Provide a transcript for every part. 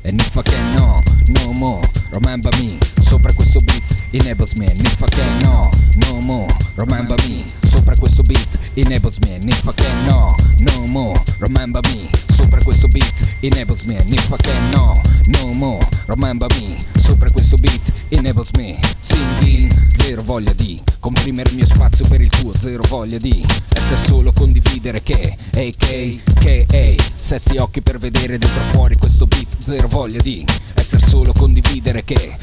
And if I can no more, remember me. Sopra questo beat enables me. And if I can no more, remember me. Sopra questo beat enables me. And if I can no more, remember me. Sopra questo beat enables me. And if I can no more, remember me. Sopra questo beat enables me. Singing, zero voglia di comprimere il mio spazio per il tuo, zero voglia di essere solo, condividere che sessi occhi per vedere dentro fuori questo beat, zero voglia di essere solo, condividere che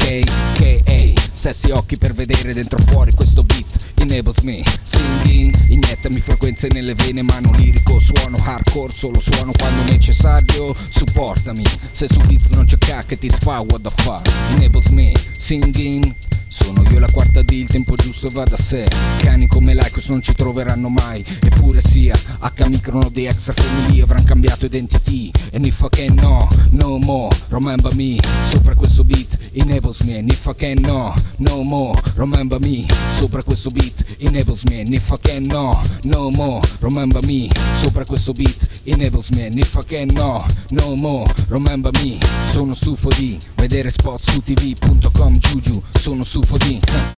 sessi occhi per vedere dentro fuori questo beat enables me. Singing, iniettami frequenze nelle vene, mano lirico, suono hardcore, solo suono quando necessario, supportami, se su beats non c'è cacca ti sfa, what the fuck, enables me. Singing, sono io la quarta D, il tempo giusto va da sé. Cani come Lycos non ci troveranno mai. Eppure sia H microno di extra family avranno cambiato identity. And if I can no more, remember me. Sopra questo beat enables me. And if I can no more, remember me. Sopra questo beat enables me. And if I can no more, remember me. Sopra questo beat enables me. And if I can no more, remember me. Sono stufo di vedere spot su tv.com Juju. Sono stufo di